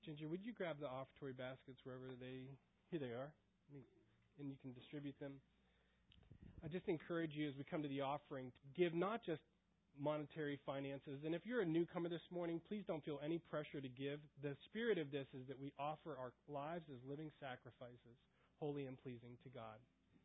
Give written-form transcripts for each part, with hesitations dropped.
Ginger, would you grab the offertory baskets wherever here they are, and you can distribute them. I just encourage you as we come to the offering, to give not just monetary finances. And if you're a newcomer this morning, please don't feel any pressure to give. The spirit of this is that we offer our lives as living sacrifices, holy and pleasing to God.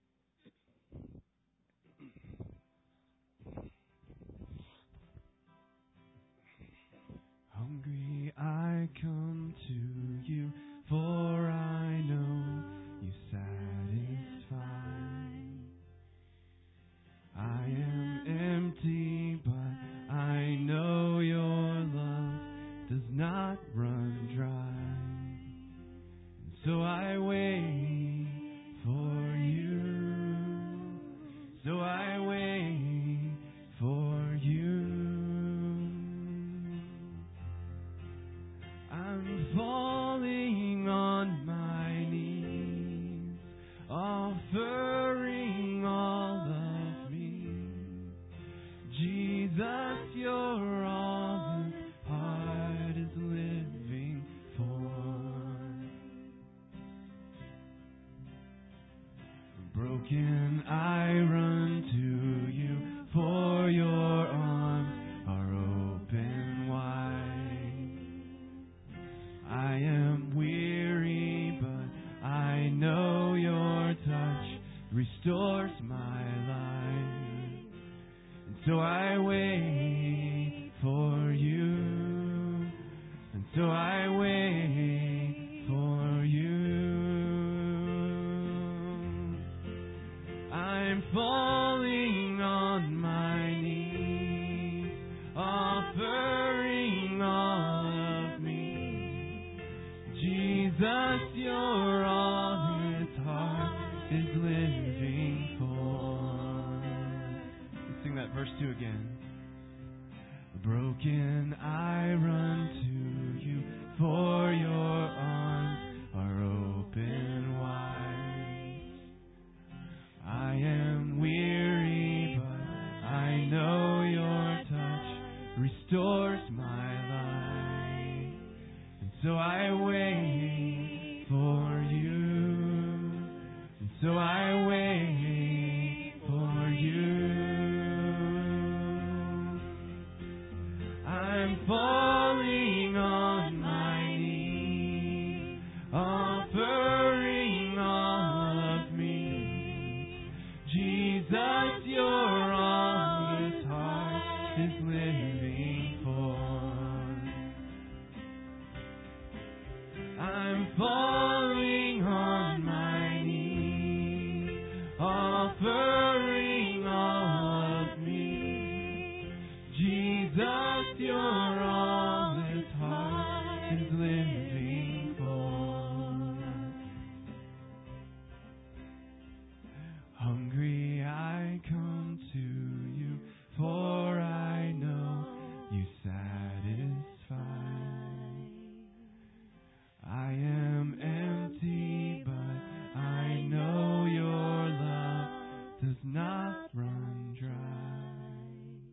Hungry I come to you, for I know you satisfy. I am empty, but I know your love does not run dry. And so I wait for you. So I wait for you. I'm falling on my knees, offering all of me. Jesus, you're all this heart is living for. Broken, I run to you, for your arms are open wide. I am weary, but I know your touch restores my life. And so I wait for you. And so I wait for you. I'm falling on my knees, offering all of me. Jesus, you're all his heart is living for. Let's sing that verse 2 again. Broken, I run to you, for your arms are open wide. I am weary, but I know your touch restores my life. And so I wait for you. And so I wait for you. I'm falling on my knees, offering all of me. Jesus, you're all his heart is living for. I'm falling on my knees, offering all of me. Jesus, you're all his heart is living for. Hungry I come to you, for I know you satisfy. I am empty, but I know your love does not run dry.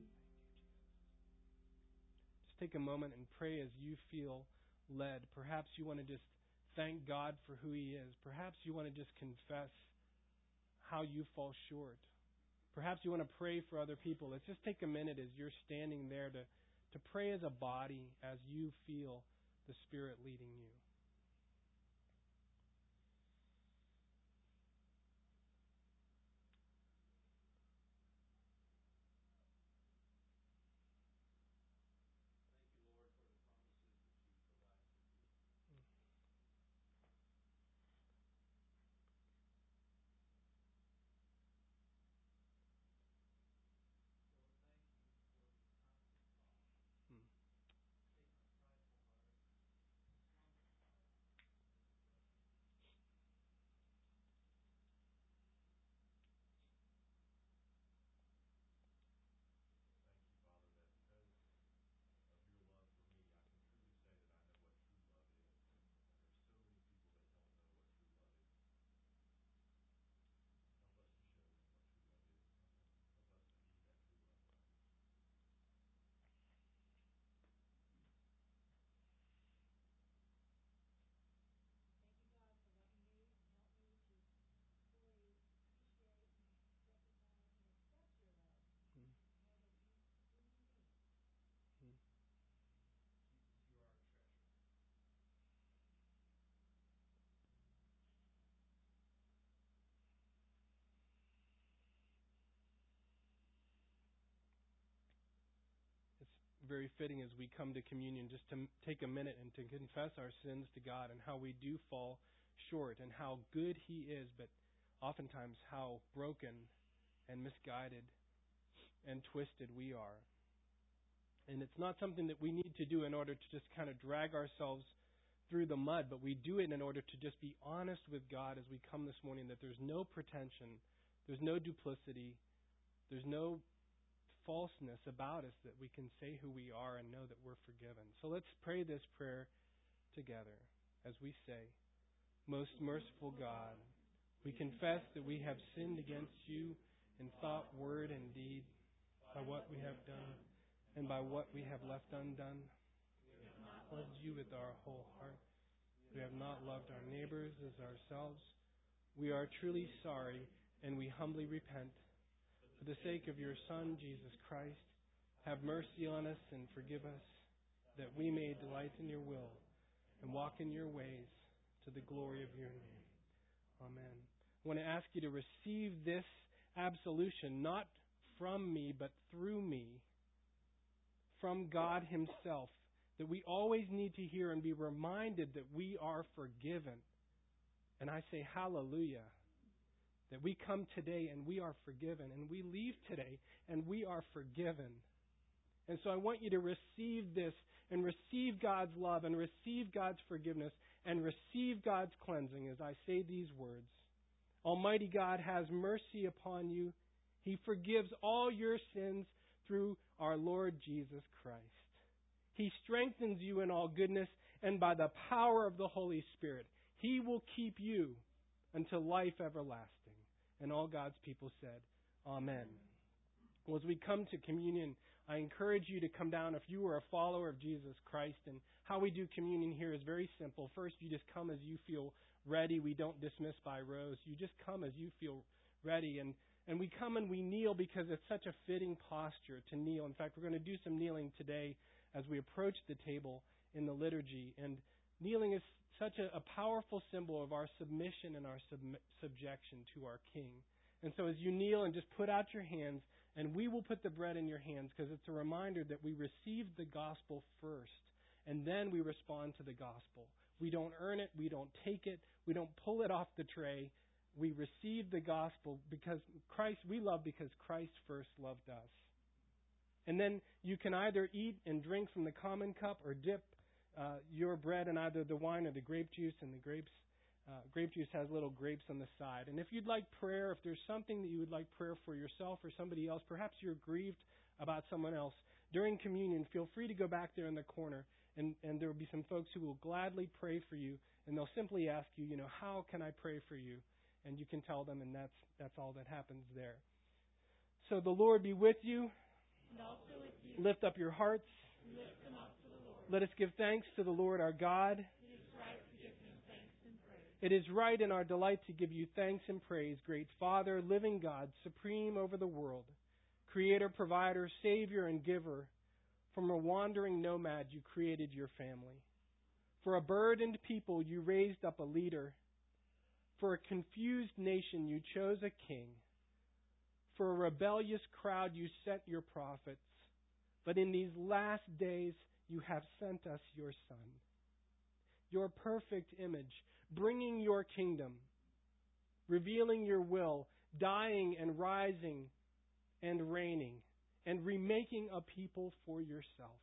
Just take a moment and pray as you feel led. Perhaps you want to just thank God for who He is. Perhaps you want to just confess how you fall short. Perhaps you want to pray for other people. Let's just take a minute as you're standing there to pray as a body as you feel the Spirit leading you. very fitting as we come to communion just to take a minute and to confess our sins to God and how we do fall short and how good He is, but oftentimes how broken and misguided and twisted we are. And it's not something that we need to do in order to just kind of drag ourselves through the mud, but we do it in order to just be honest with God as we come this morning, that there's no pretension, there's no duplicity, there's no falseness about us, that we can say who we are and know that we're forgiven. So let's pray this prayer together as we say, Most merciful God, we confess that we have sinned against you in thought, word, and deed, by what we have done and by what we have left undone. We have not loved you with our whole heart. We have not loved our neighbors as ourselves. We are truly sorry, and we humbly repent. For the sake of your Son, Jesus Christ, have mercy on us and forgive us, that we may delight in your will and walk in your ways to the glory of your name. Amen. I want to ask you to receive this absolution, not from me, but through me, from God Himself, that we always need to hear and be reminded that we are forgiven. And I say hallelujah, that we come today and we are forgiven, and we leave today and we are forgiven. And so I want you to receive this and receive God's love and receive God's forgiveness and receive God's cleansing as I say these words. Almighty God has mercy upon you. He forgives all your sins through our Lord Jesus Christ. He strengthens you in all goodness, and by the power of the Holy Spirit, He will keep you until life everlasting. And all God's people said, Amen. Well, as we come to communion, I encourage you to come down if you are a follower of Jesus Christ. And how we do communion here is very simple. First, you just come as you feel ready. We don't dismiss by rows. You just come as you feel ready. And we come and we kneel because it's such a fitting posture to kneel. In fact, we're going to do some kneeling today as we approach the table in the liturgy. And kneeling is such a powerful symbol of our submission and our subjection to our King. And so as you kneel and just put out your hands, and we will put the bread in your hands because it's a reminder that we received the gospel first, and then we respond to the gospel. We don't earn it. We don't take it. We don't pull it off the tray. We receive the gospel because we love because Christ first loved us. And then you can either eat and drink from the common cup or dip your bread in either the wine or the grape juice. And the grape juice has little grapes on the side. And if you'd like prayer, if there's something that you would like prayer for yourself or somebody else, perhaps you're grieved about someone else, during communion, feel free to go back there in the corner. And there will be some folks who will gladly pray for you. And they'll simply ask you, how can I pray for you? And you can tell them, and that's all that happens there. So the Lord be with you. And also with you. Lift up your hearts. And lift them up to the Lord. Let us give thanks to the Lord our God. It is right to give Him thanks and praise. It is right in our delight to give you thanks and praise, great Father, living God, supreme over the world, Creator, Provider, Savior, and Giver. From a wandering nomad you created your family. For a burdened people you raised up a leader. For a confused nation you chose a king. For a rebellious crowd you sent your prophets. But in these last days you have sent us your Son, your perfect image, bringing your kingdom, revealing your will, dying and rising and reigning, and remaking a people for yourself.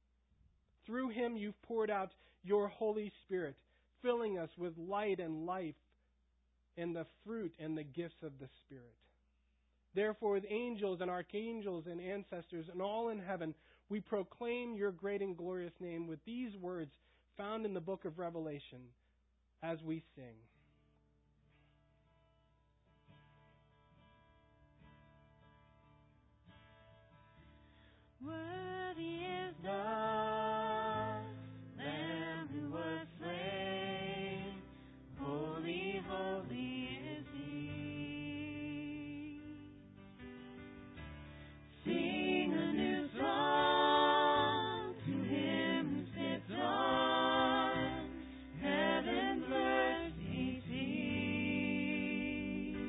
Through Him you've poured out your Holy Spirit, filling us with light and life and the fruit and the gifts of the Spirit. Therefore, with angels and archangels and ancestors and all in heaven, we proclaim your great and glorious name with these words found in the book of Revelation as we sing. Worthy is the Lamb who was slain. Holy, holy is He. Sing a new song to Him who sits on heaven's mercy seat.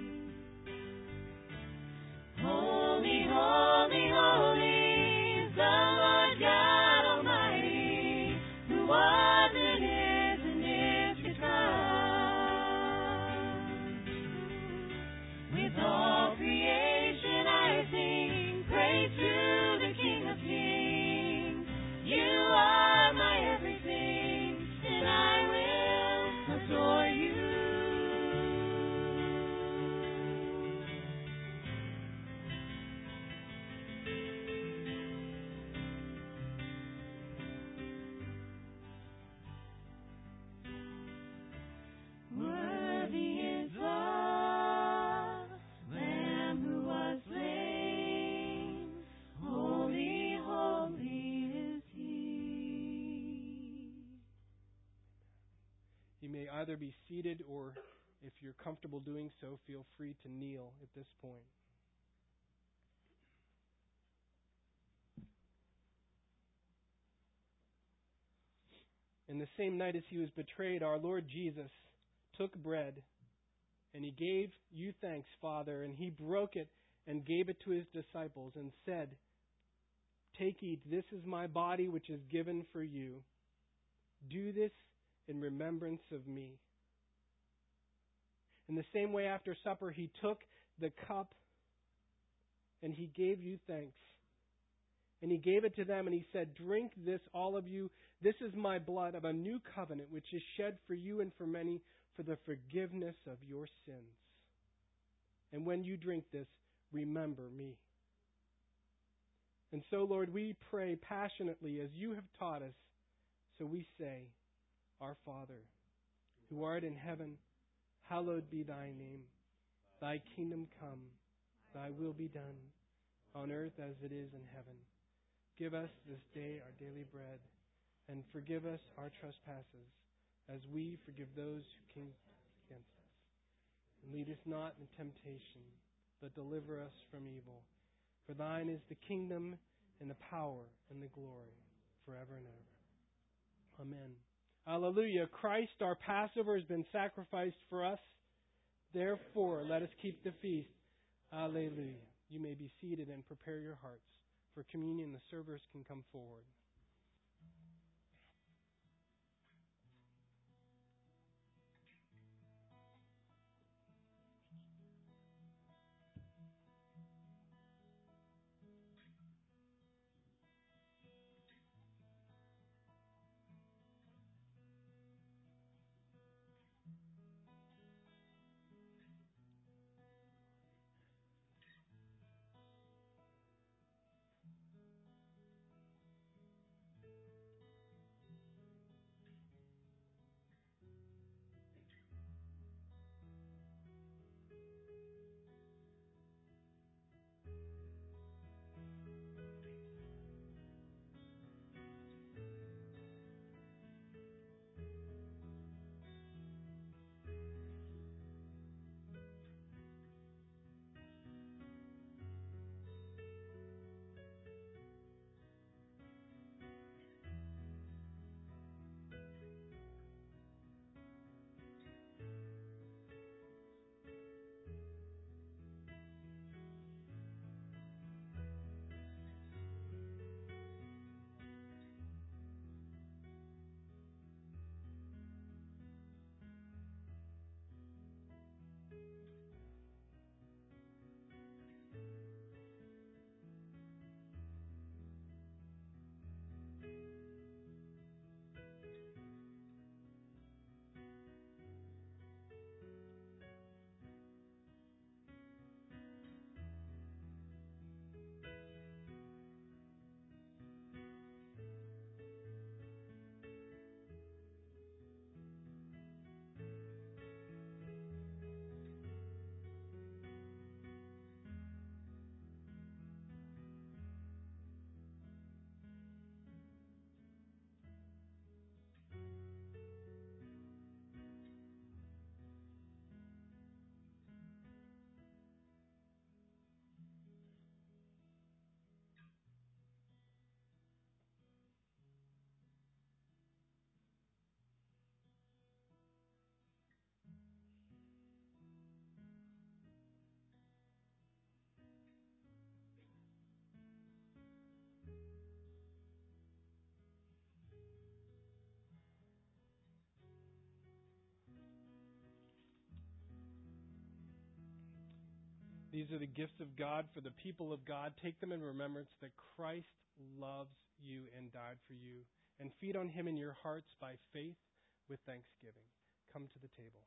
Holy, holy, holy. The Lord God. You may either be seated or, if you're comfortable doing so, feel free to kneel at this point. In the same night as he was betrayed, our Lord Jesus took bread, and he gave you thanks, Father, and he broke it and gave it to his disciples and said, "Take, eat, this is my body which is given for you. Do this in remembrance of me." In the same way, after supper, he took the cup, and he gave you thanks. And he gave it to them, and he said, "Drink this, all of you. This is my blood of a new covenant, which is shed for you and for many for the forgiveness of your sins. And when you drink this, remember me." And so, Lord, we pray passionately as you have taught us. So we say, "Our Father, who art in heaven, hallowed be thy name. Thy kingdom come, thy will be done, on earth as it is in heaven. Give us this day our daily bread, and forgive us our trespasses, as we forgive those who came against us. And lead us not into temptation, but deliver us from evil. For thine is the kingdom, and the power, and the glory, forever and ever. Amen. Hallelujah. Christ, our Passover, has been sacrificed for us. Therefore, let us keep the feast. Alleluia. You may be seated and prepare your hearts. For communion, the servers can come forward. These are the gifts of God for the people of God. Take them in remembrance that Christ loves you and died for you. And feed on Him in your hearts by faith with thanksgiving. Come to the table.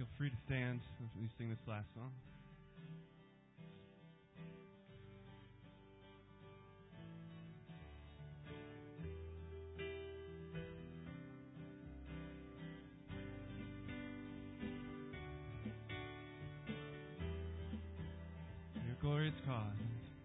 feel free to stand as we sing this last song. Your glorious cause.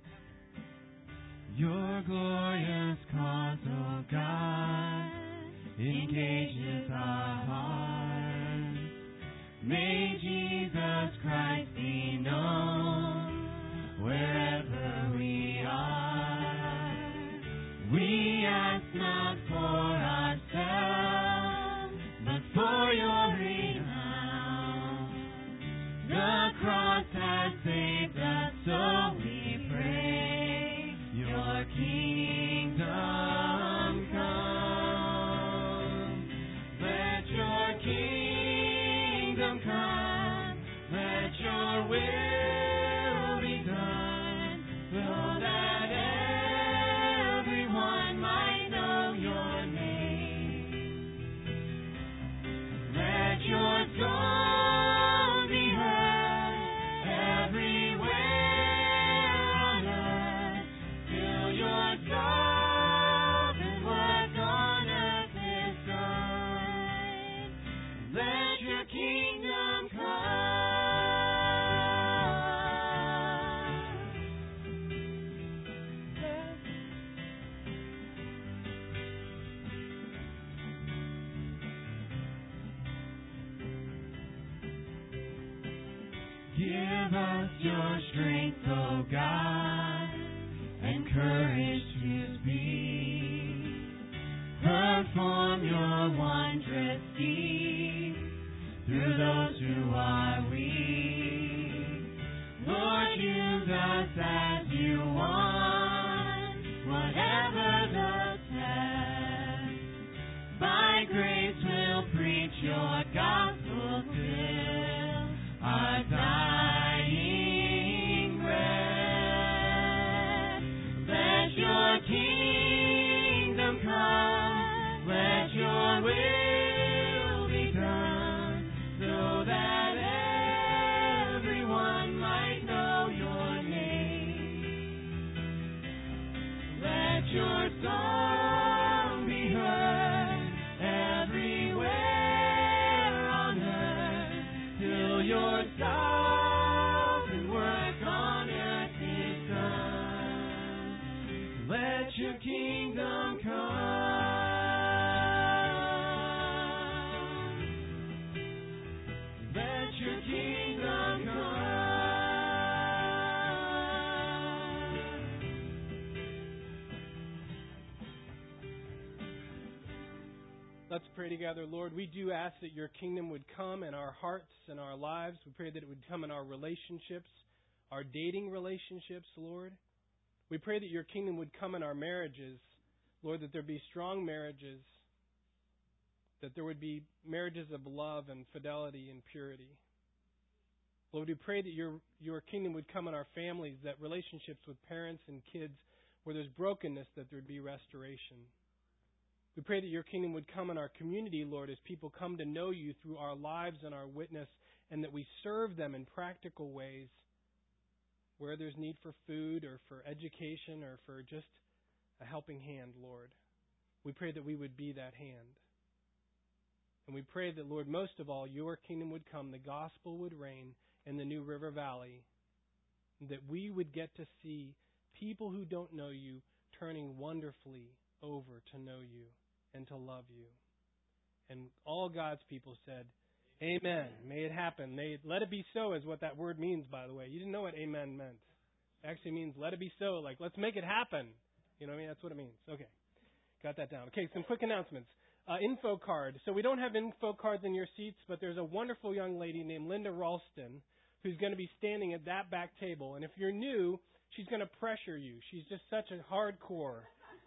Your glorious cause, oh God, engages our hearts. May Jesus Christ be known wherever we are. We ask not for ourselves, but for your renown. The cross has saved us, so we pray, your kingdom come. Let your kingdom come. Let your will be done, so that everyone might know your name. Let your song be heard everywhere on earth, till your sovereign work on earth is done. Let your kingdom come. Give us your strength, O God, and courage to speak. Perform your wondrous deeds through those who are weak. Lord, use us as you want, whatever the test. By grace we'll preach your gospel till our dying breath. Let your kingdom come, let your will be done, so that everyone might know your name. Let your song be heard everywhere on earth, till your sovereign work on earth is done. Let your kingdom come. Let your kingdom come. Let's pray together. Lord, we do ask that your kingdom would come in our hearts and our lives. We pray that it would come in our relationships, our dating relationships, Lord. We pray that your kingdom would come in our marriages, Lord, that there be strong marriages, that there would be marriages of love and fidelity and purity. Lord, we pray that your kingdom would come in our families, that relationships with parents and kids, where there's brokenness, that there would be restoration. We pray that your kingdom would come in our community, Lord, as people come to know you through our lives and our witness, and that we serve them in practical ways where there's need for food or for education or for just a helping hand, Lord. We pray that we would be that hand. And we pray that, Lord, most of all, your kingdom would come, the gospel would reign in the New River Valley, that we would get to see people who don't know you turning wonderfully over to know you and to love you. And all God's people said, Amen. May it happen. Let it be so is what that word means, by the way. You didn't know what amen meant. It actually means let it be so, like let's make it happen. You know what I mean? That's what it means. Okay. Got that down. Okay, some quick announcements. Info card. So we don't have info cards in your seats, but there's a wonderful young lady named Linda Ralston who's going to be standing at that back table. And if you're new, she's going to pressure you. She's just such a hardcore.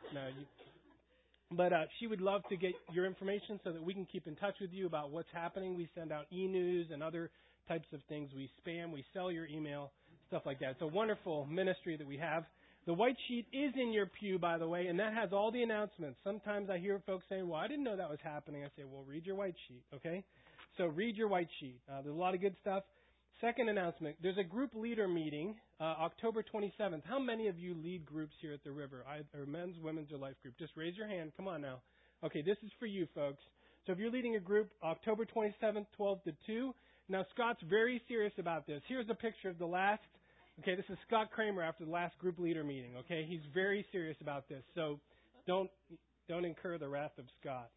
But she would love to get your information so that we can keep in touch with you about what's happening. We send out e-news and other types of things. We spam, we sell your email, stuff like that. It's a wonderful ministry that we have. The white sheet is in your pew, by the way, and that has all the announcements. Sometimes I hear folks saying, well, I didn't know that was happening. I say, well, read your white sheet, okay? So read your white sheet. There's a lot of good stuff. Second announcement, there's a group leader meeting October 27th. How many of you lead groups here at the River, either men's, women's, or life group? Just raise your hand. Come on now. Okay, this is for you folks. So if you're leading a group, October 27th, 12 to 2. Now, Scott's very serious about this. Here's a picture of the last, okay, this is Scott Kramer after the last group leader meeting, okay? He's very serious about this. So don't incur the wrath of Scott.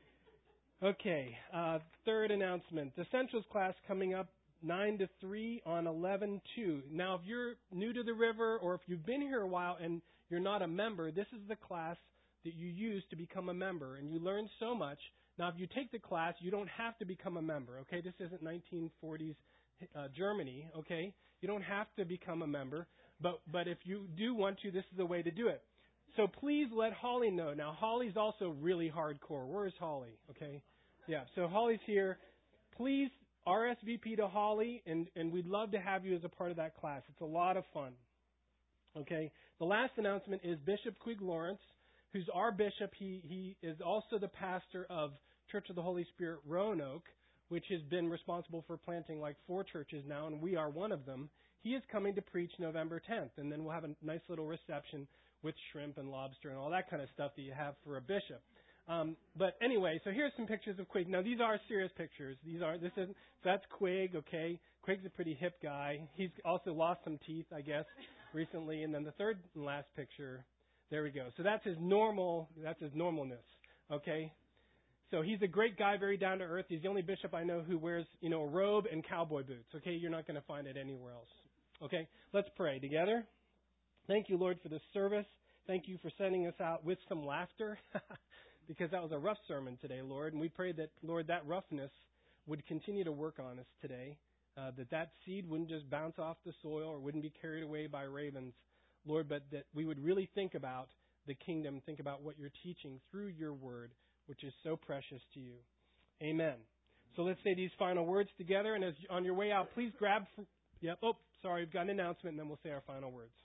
Okay, third announcement. The Essentials class coming up 9 to 3 on 11/2. Now, if you're new to the River or if you've been here a while and you're not a member, this is the class that you use to become a member, and you learn so much. Now, if you take the class, you don't have to become a member, okay? This isn't 1940s Germany, okay? You don't have to become a member, but if you do want to, this is the way to do it. So please let Holly know. Now, Holly's also really hardcore. Where's Holly, okay? Yeah, so Holly's here. Please RSVP to Holly, and we'd love to have you as a part of that class. It's a lot of fun. Okay. The last announcement is Bishop Quig Lawrence, who's our bishop. He is also the pastor of Church of the Holy Spirit Roanoke, which has been responsible for planting like 4 churches now, and we are one of them. He is coming to preach November 10th, and then we'll have a nice little reception with shrimp and lobster and all that kind of stuff that you have for a bishop. But anyway, so here's some pictures of Quig. Now these are serious pictures. That's Quig, okay? Quig's a pretty hip guy. He's also lost some teeth, I guess, recently. And then the third and last picture, there we go. So that's his normalness, okay? So he's a great guy, very down to earth. He's the only bishop I know who wears, a robe and cowboy boots, okay? You're not going to find it anywhere else. Okay? Let's pray together. Thank you, Lord, for this service. Thank you for sending us out with some laughter. Because that was a rough sermon today, Lord. And we pray that, Lord, that roughness would continue to work on us today. That seed wouldn't just bounce off the soil or wouldn't be carried away by ravens, Lord, but that we would really think about the kingdom, think about what you're teaching through your word, which is so precious to you. Amen. So let's say these final words together. And as on your way out, please grab... we've got an announcement, and then we'll say our final words.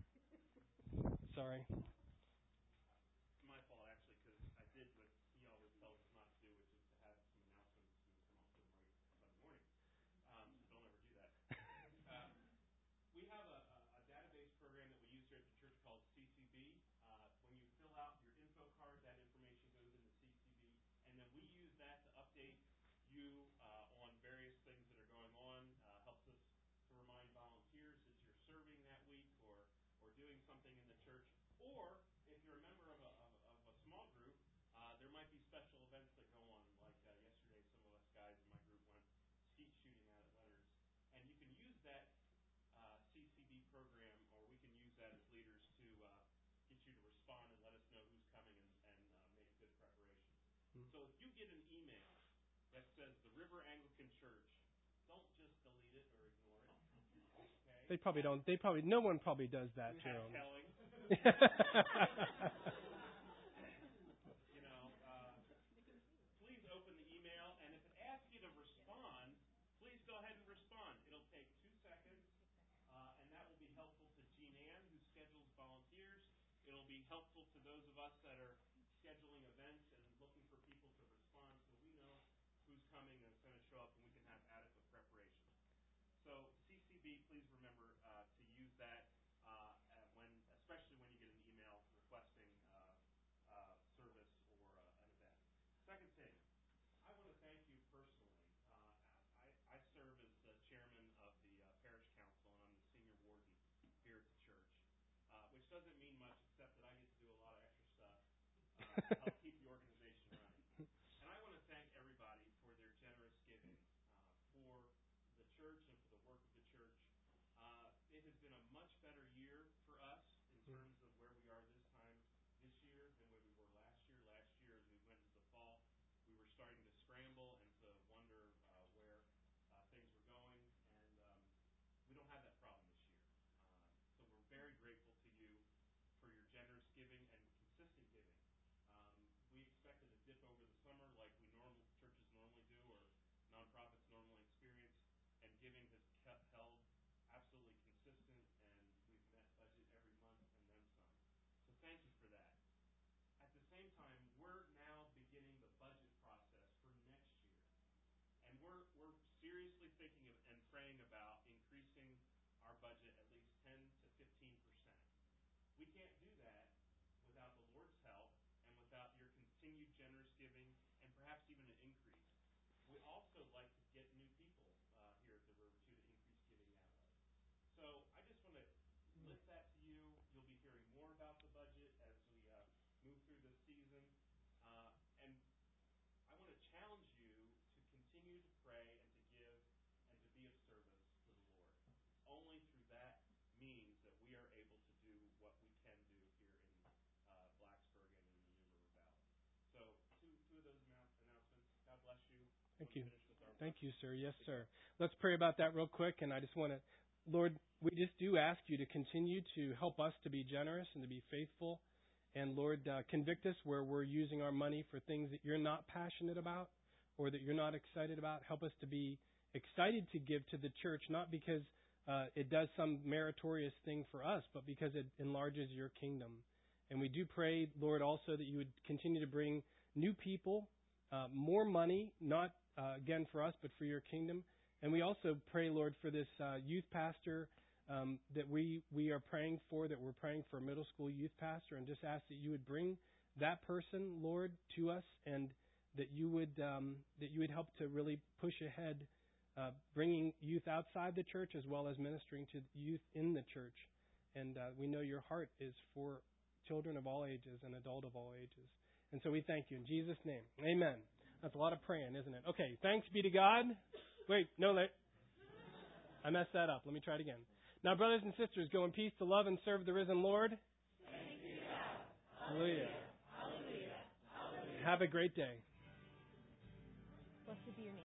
Sorry. On various things that are going on, helps us to remind volunteers that you're serving that week or doing something in the church. Or if you're a member of a small group, there might be special events that go on. Like yesterday, some of us guys in my group went skeet shooting out at Leonard's. And you can use that CCB program, or we can use that as leaders to get you to respond and let us know who's coming and make good preparations. Mm-hmm. So if you get an email that says the River Anglican Church, don't just delete it or ignore it. Okay? They probably don't. No one probably does that, Jerome. Telling. Please open the email, and if it asks you to respond, please go ahead and respond. It'll take 2 seconds, and that will be helpful to Jean Ann, who schedules volunteers. It'll be helpful to those of us that are scheduling events and looking for people to respond, so we know who's coming and is going to show up, and we can have adequate preparation. So CCB, please remember to use that especially when you get an email requesting service or an event. Second thing, I want to thank you personally. I serve as the chairman of the parish council, and I'm the senior warden here at the church, which doesn't mean much except that I get to do a lot of extra stuff to help keep the organization running. And I want to thank everybody for their generous giving for the church and for the work of the church. It has been a much better year for us in terms of where we are this year than where we were last year. Last year, as we went into the fall, we were starting to scramble and to wonder where things were going, and we don't have that problem this year. So we're very grateful to you for your generous giving and consistent giving. also like to get new people here at the River too to increase giving that way. So I just want to list that to you. You'll be hearing more about the budget as we move through this season. And I want to challenge you to continue to pray and to give and to be of service to the Lord. Only through that means that we are able to do what we can do here in Blacksburg and in the New River Valley. So two of those announcements. God bless you. Thank you. Thank you, sir. Yes, sir. Let's pray about that real quick. And I just want to, Lord, we just do ask you to continue to help us to be generous and to be faithful. And Lord, convict us where we're using our money for things that you're not passionate about or that you're not excited about. Help us to be excited to give to the church, not because it does some meritorious thing for us, but because it enlarges your kingdom. And we do pray, Lord, also that you would continue to bring new people, more money, not again for us, but for your kingdom. And we also pray, Lord, for this youth pastor that we are praying for, that we're praying for a middle school youth pastor, and just ask that you would bring that person, Lord, to us, and that you would help to really push ahead, bringing youth outside the church as well as ministering to youth in the church. And we know your heart is for children of all ages and adult of all ages. And so we thank you in Jesus' name. Amen. That's a lot of praying, isn't it? Okay, thanks be to God. Wait, no, I messed that up. Let me try it again. Now, brothers and sisters, go in peace to love and serve the risen Lord. Thank you, God. Hallelujah. Hallelujah. Hallelujah. Have a great day. Blessed be your name.